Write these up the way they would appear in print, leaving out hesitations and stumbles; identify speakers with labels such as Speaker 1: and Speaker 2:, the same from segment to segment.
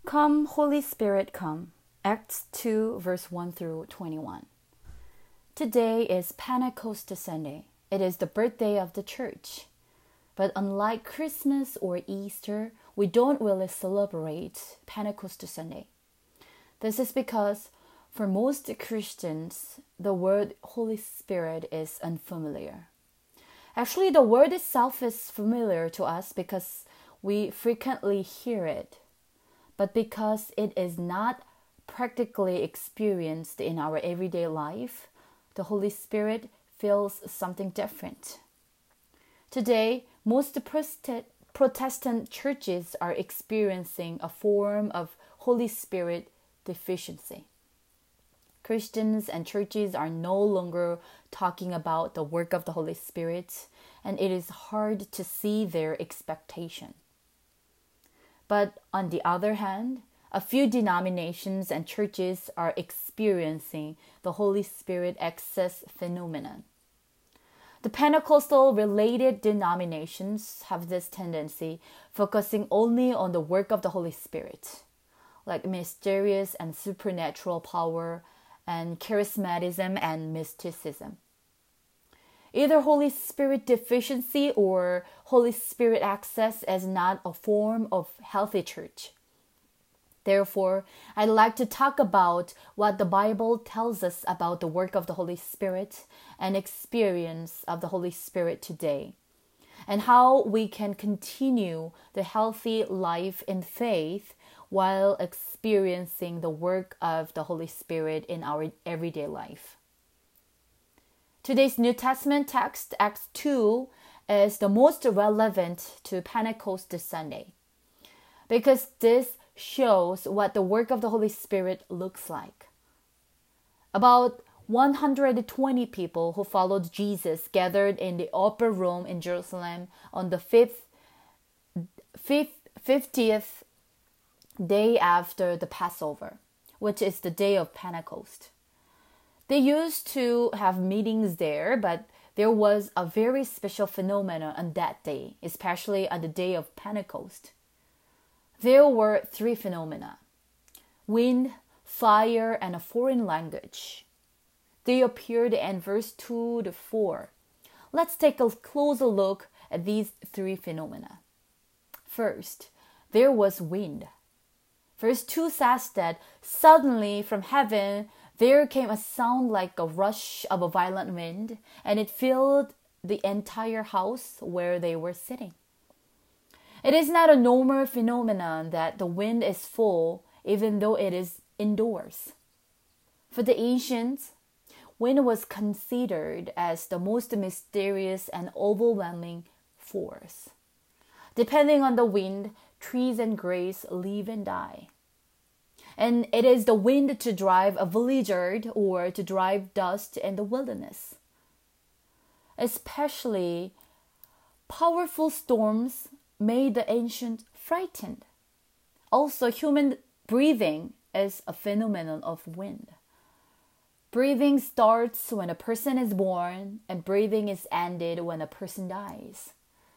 Speaker 1: Come, Holy Spirit, come. Acts 2, verse 1 through 21. Today is Pentecost Sunday. It is the birthday of the church. But unlike Christmas or Easter, we don't really celebrate Pentecost Sunday. This is because for most Christians, the word Holy Spirit is unfamiliar. Actually, the word itself is familiar to us because we frequently hear it. But because it is not practically experienced in our everyday life, the Holy Spirit feels something different. Today, most Protestant churches are experiencing a form of Holy Spirit deficiency. Christians and churches are no longer talking about the work of the Holy Spirit, and it is hard to see their expectation. But on the other hand, a few denominations and churches are experiencing the Holy Spirit access phenomenon. The Pentecostal-related denominations have this tendency, focusing only on the work of the Holy Spirit, like mysterious and supernatural power and charismatism and mysticism. Either Holy Spirit deficiency or Holy Spirit access is not a form of healthy church. Therefore, I'd like to talk about what the Bible tells us about the work of the Holy Spirit and experience of the Holy Spirit today, and how we can continue the healthy life in faith while experiencing the work of the Holy Spirit in our everyday life. Today's New Testament text, Acts 2, is the most relevant to Pentecost Sunday because this shows what the work of the Holy Spirit looks like. About 120 people who followed Jesus gathered in the upper room in Jerusalem on the 50th day after the Passover, which is the day of Pentecost. They used to have meetings there, but there was a very special phenomenon on that day, especially on the day of Pentecost. There were three phenomena: wind, fire, and a foreign language. They appeared in verse 2 to 4. Let's take a closer look at these three phenomena. First, there was wind. Verse 2 says that suddenly from heaven there came a sound like a rush of a violent wind, and it filled the entire house where they were sitting. It is not a normal phenomenon that the wind is full, even though it is indoors. For the ancients, wind was considered as the most mysterious and overwhelming force. Depending on the wind, trees and grass live and die. And it is the wind to drive a blizzard or to drive dust in the wilderness. Especially powerful storms made the ancient frightened. Also, human breathing is a phenomenon of wind. Breathing starts when a person is born, and breathing is ended when a person dies.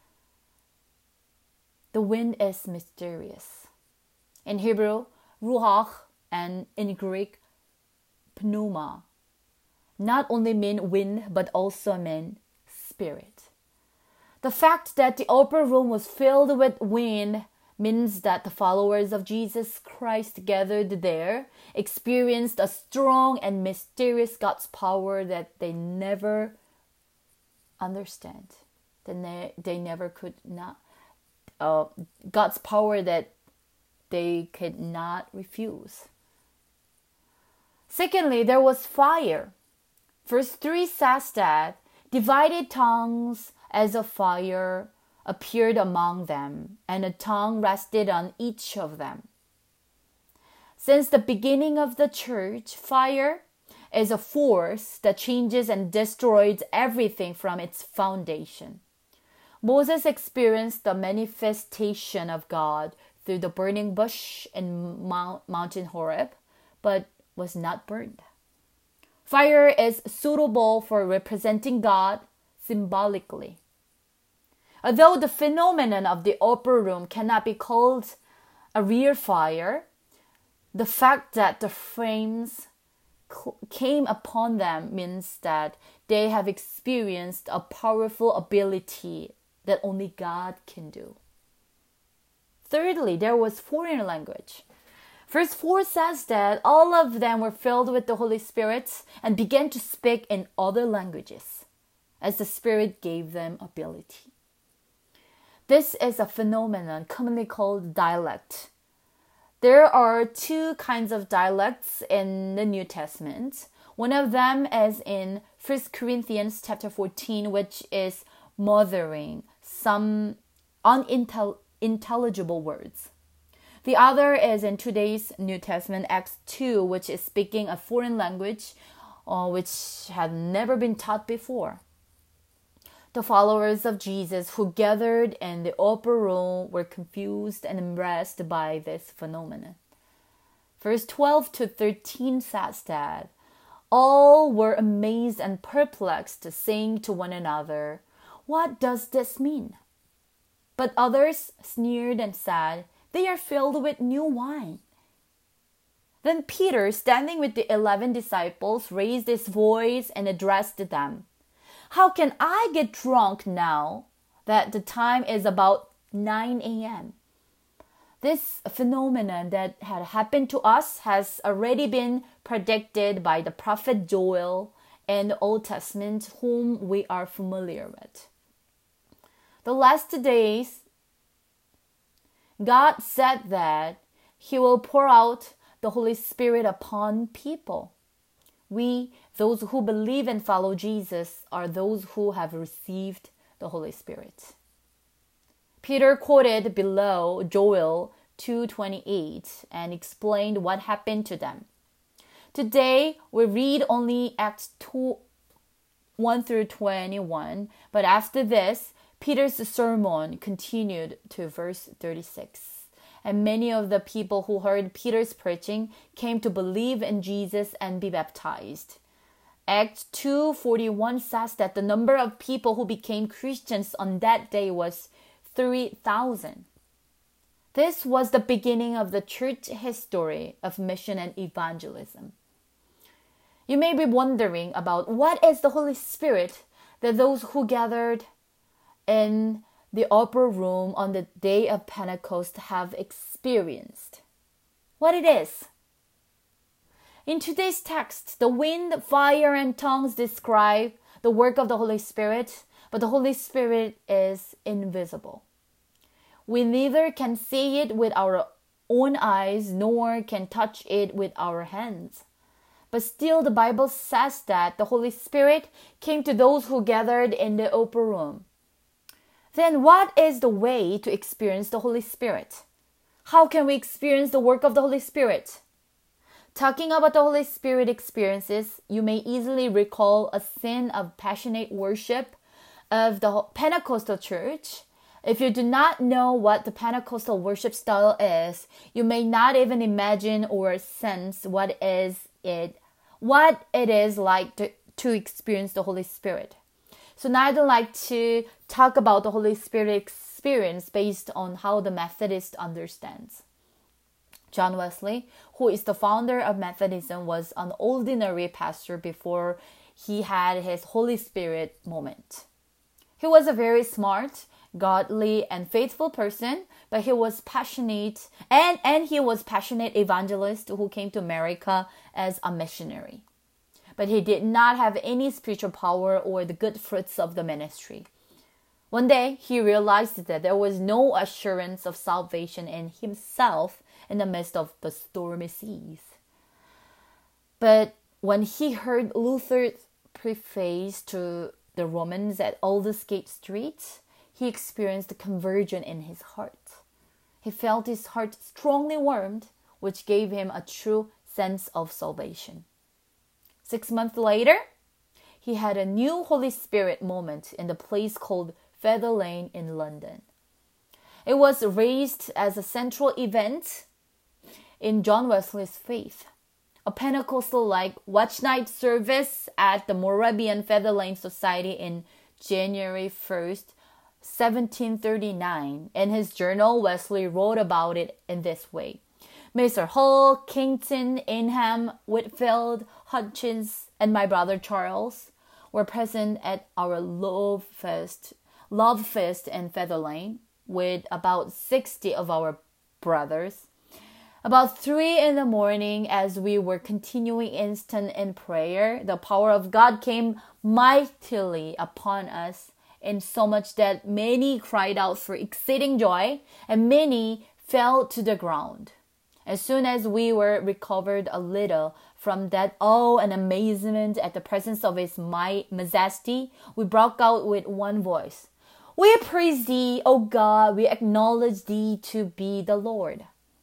Speaker 1: The wind is mysterious. In Hebrew, ruach, and in Greek, pneuma, not only mean wind, but also mean spirit. The fact that the upper room was filled with wind means that the followers of Jesus Christ gathered there experienced a strong and mysterious God's power that they never understand. They never could not. God's power that they could not refuse. Secondly, there was fire. Verse 3 says that divided tongues as of fire appeared among them, and a tongue rested on each of them. Since the beginning of the church, fire is a force that changes and destroys everything from its foundation. Moses experienced the manifestation of God through the burning bush in Mountain Horeb, but was not burned. Fire is suitable for representing God symbolically. Although the phenomenon of the upper room cannot be called a real fire, The fact that the flames came upon them means that they have experienced a powerful ability that only God can do. Thirdly, there was foreign language. Verse 4 says that all of them were filled with the Holy Spirit and began to speak in other languages as the Spirit gave them ability. This is a phenomenon commonly called dialect. There are two kinds of dialects in the New Testament. One of them is in 1 Corinthians chapter 14, which is mothering some unintelligible words. The other is in today's New Testament, Acts 2, which is speaking a foreign language which had never been taught before. The followers of Jesus who gathered in the upper room were confused and embarrassed by this phenomenon. Verse 12 to 13 says that all were amazed and perplexed, saying to one another, "What does this mean?" But others sneered and said, "They are filled with new wine." Then Peter, standing with the 11 disciples, raised his voice and addressed them. "How can I get drunk now that the time is about 9 a.m.? This phenomenon that had happened to us has already been predicted by the prophet Joel in the Old Testament, whom we are familiar with. The last days, God said that He will pour out the Holy Spirit upon people. We, those who believe and follow Jesus, are those who have received the Holy Spirit. Peter quoted below Joel 2:28 and explained what happened to them. Today, we read only Acts 1 through 21, but after this, Peter's sermon continued to verse 36. And many of the people who heard Peter's preaching came to believe in Jesus and be baptized. Acts 2:41 says that the number of people who became Christians on that day was 3,000. This was the beginning of the church history of mission and evangelism. You may be wondering about what is the Holy Spirit that those who gathered in the upper room on the day of Pentecost have experienced. What it is. In today's text, the wind, fire, and tongues describe the work of the Holy Spirit, but the Holy Spirit is invisible. We neither can see it with our own eyes nor can touch it with our hands. But still, the Bible says that the Holy Spirit came to those who gathered in the upper room. Then what is the way to experience the Holy Spirit? How can we experience the work of the Holy Spirit? Talking about the Holy Spirit experiences, you may easily recall a scene of passionate worship of the Pentecostal church. If you do not know what the Pentecostal worship style is, you may not even imagine or sense what it is like to experience the Holy Spirit. So now I'd like to talk about the Holy Spirit experience based on how the Methodist understands. John Wesley, who is the founder of Methodism, was an ordinary pastor before he had his Holy Spirit moment. He was a very smart, godly, and faithful person, but he was passionate and he was passionate evangelist who came to America as a missionary. But he did not have any spiritual power or the good fruits of the ministry. One day, he realized that there was no assurance of salvation in himself in the midst of the stormy seas. But when he heard Luther's preface to the Romans at Aldersgate Street, he experienced a conversion in his heart. He felt his heart strongly warmed, which gave him a true sense of salvation. 6 months later, he had a new Holy Spirit moment in the place called Feather Lane in London. It was raised as a central event in John Wesley's faith. A Pentecostal-like watch night service at the Moravian Feather Lane Society in January 1st, 1739. In his journal, Wesley wrote about it in this way. Mr. Hall, Kington, Inham, Whitfield, Hutchins, and my brother Charles were present at our Love Fest in Feather Lane with about 60 of our brothers. About 3 in the morning, as we were continuing instant in prayer, the power of God came mightily upon us, in so much that many cried out for exceeding joy, and many fell to the ground. As soon as we were recovered a little from that awe and amazement at the presence of His majesty, we broke out with one voice, "We praise Thee, O God, we acknowledge Thee to be the Lord."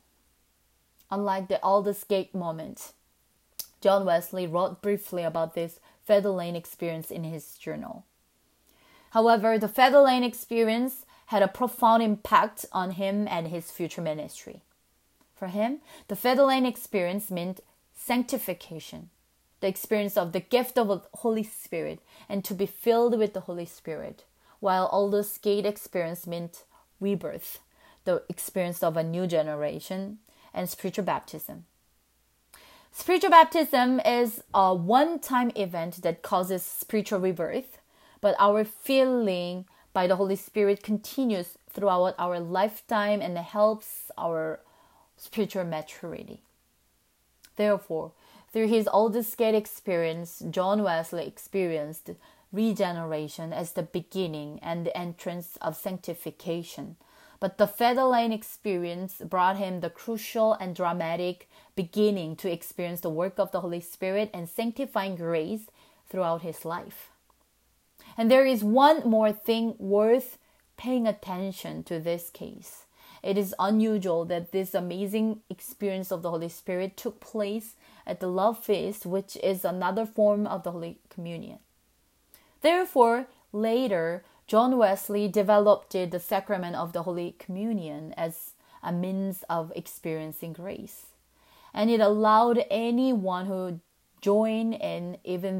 Speaker 1: Unlike the Aldersgate moment, John Wesley wrote briefly about this Feather Lane experience in his journal. However, the Feather Lane experience had a profound impact on him and his future ministry. For him, the Feather Lane experience meant sanctification, the experience of the gift of the Holy Spirit and to be filled with the Holy Spirit, while Aldersgate experience meant rebirth, the experience of a new generation, and spiritual baptism. Spiritual baptism is a one-time event that causes spiritual rebirth, but our filling by the Holy Spirit continues throughout our lifetime and helps our spiritual maturity. Therefore, through his Aldersgate experience, John Wesley experienced regeneration as the beginning and the entrance of sanctification. But the Feather Lane experience brought him the crucial and dramatic beginning to experience the work of the Holy Spirit and sanctifying grace throughout his life. And there is one more thing worth paying attention to this case. It is unusual that this amazing experience of the Holy Spirit took place at the Love Feast, which is another form of the Holy Communion. Therefore, later, John Wesley developed the sacrament of the Holy Communion as a means of experiencing grace. And it allowed anyone who joined in, even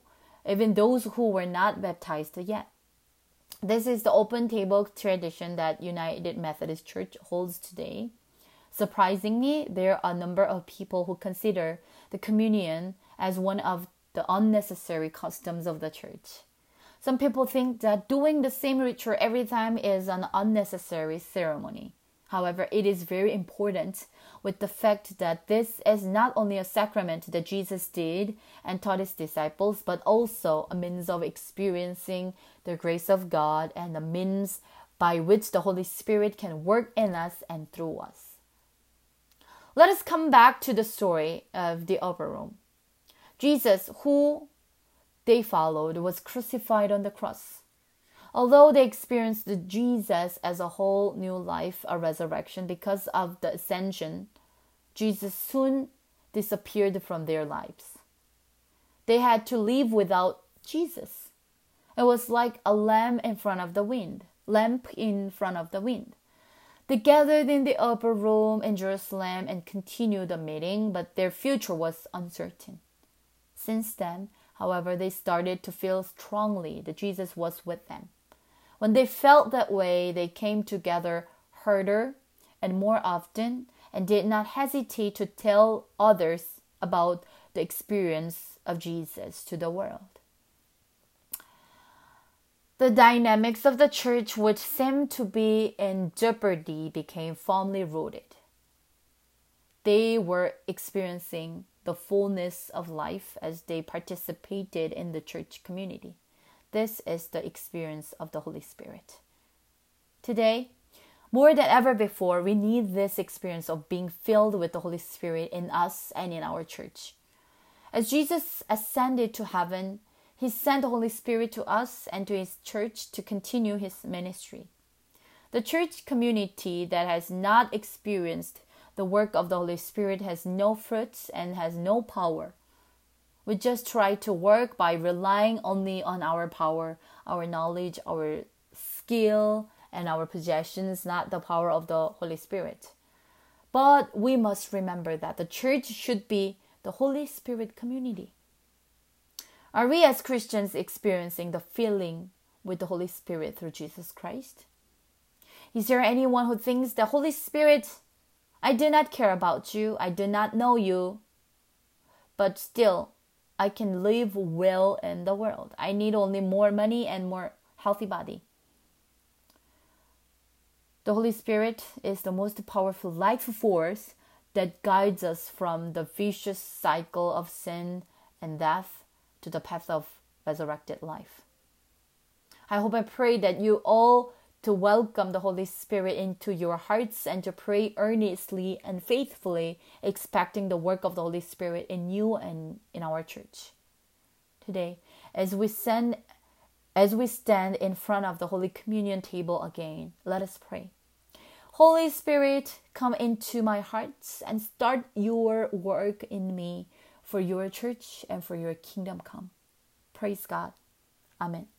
Speaker 1: those who were not baptized yet. This is the open table tradition that United Methodist Church holds today. Surprisingly, there are a number of people who consider the communion as one of the unnecessary customs of the church. Some people think that doing the same ritual every time is an unnecessary ceremony. However, it is very important with the fact that this is not only a sacrament that Jesus did and taught his disciples, but also a means of experiencing the grace of God and a means by which the Holy Spirit can work in us and through us. Let us come back to the story of the upper room. Jesus, who they followed, was crucified on the cross. Although they experienced Jesus as a whole new life, a resurrection because of the ascension, Jesus soon disappeared from their lives. They had to live without Jesus. It was like a lamp in front of the wind. They gathered in the upper room in Jerusalem and continued the meeting, but their future was uncertain. Since then, however, they started to feel strongly that Jesus was with them. When they felt that way, they came together harder and more often and did not hesitate to tell others about the experience of Jesus to the world. The dynamics of the church, which seemed to be in jeopardy, became firmly rooted. They were experiencing the fullness of life as they participated in the church community. This is the experience of the Holy Spirit. Today, more than ever before, we need this experience of being filled with the Holy Spirit in us and in our church. As Jesus ascended to heaven, he sent the Holy Spirit to us and to his church to continue his ministry. The church community that has not experienced the work of the Holy Spirit has no fruits and has no power. We just try to work by relying only on our power, our knowledge, our skill, and our possessions, not the power of the Holy Spirit. But we must remember that the church should be the Holy Spirit community. Are we as Christians experiencing the filling with the Holy Spirit through Jesus Christ? Is there anyone who thinks the Holy Spirit I do not care about you. I do not know you. But still, I can live well in the world. I need only more money and more healthy body. The Holy Spirit is the most powerful life force that guides us from the vicious cycle of sin and death to the path of resurrected life. I hope and pray that you all to welcome the Holy Spirit into your hearts and to pray earnestly and faithfully, expecting the work of the Holy Spirit in you and in our church. Today, as we stand in front of the Holy Communion table again, let us pray. Holy Spirit, come into my heart and start your work in me for your church and for your kingdom come. Praise God. Amen.